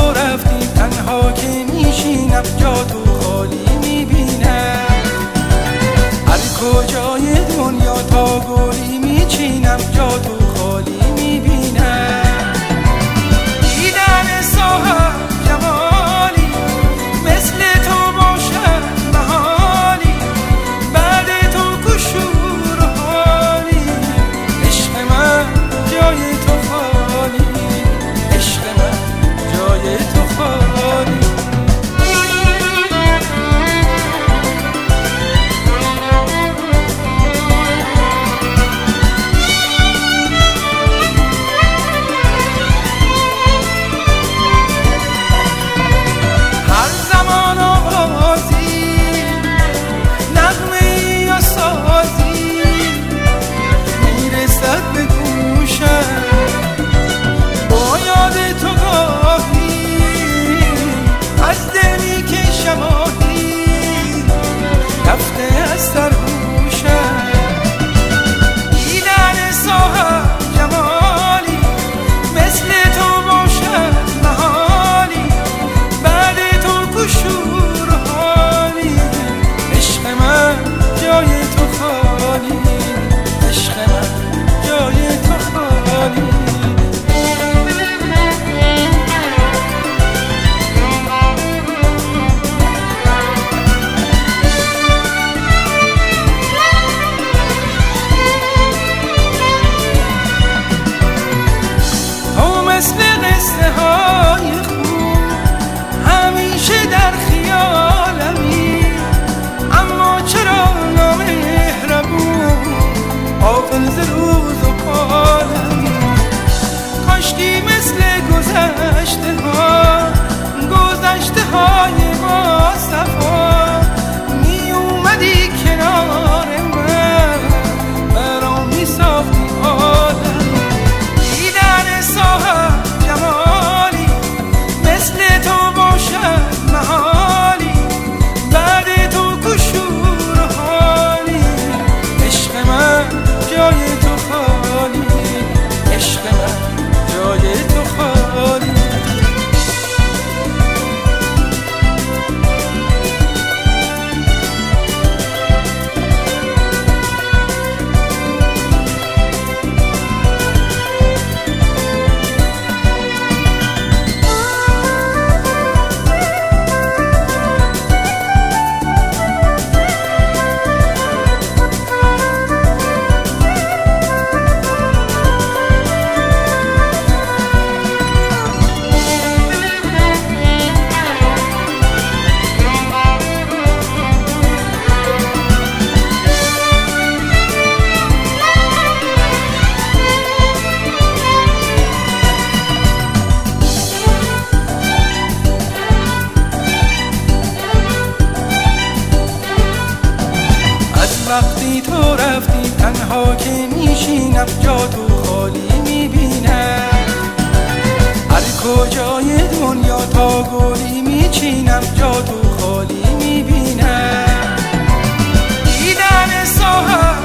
تو رفتی تنها که میشینم جا تو خالی میبینم. هر کجای دنیا تا گلی میچینم جا تو خالی میبینم. دیدن صاحب جمالی مثل تو باشد محالی، بعد تو کشور حالی. عشق من جای تو خالی، عشق من جای تو خالی. هر زمان آوازی نغمه‌ای یا سازی میرسد به گوشم، با یاد تو گاهی از دلی که شماهی رفته از سرهوشم. دیدن صاحب جمالی مثل تو باشد محالی، بعد تو کشور حالی. عشق من جای تو خالی، عشق من جای تو خالی. تو مثل قصه های خوب همیشه در خیالمی، اما چرا نامهربون غافل ز روز و حالمی. کاشکی مثل گذشته های ما صفا می اومدی کنار من، برام می ساختی عالمی. دیدن صاحب جمالی مثل تو باشد محالی، بعد تو کشور حالی. عشق من جای تو خالی، عشق من جای تو خالی. وقتی تو رفتی تنها که میشینم جا تو خالی میبینم. هر کجای دنیا تا گلی میچینم جا تو خالی میبینم. دیدن صاحب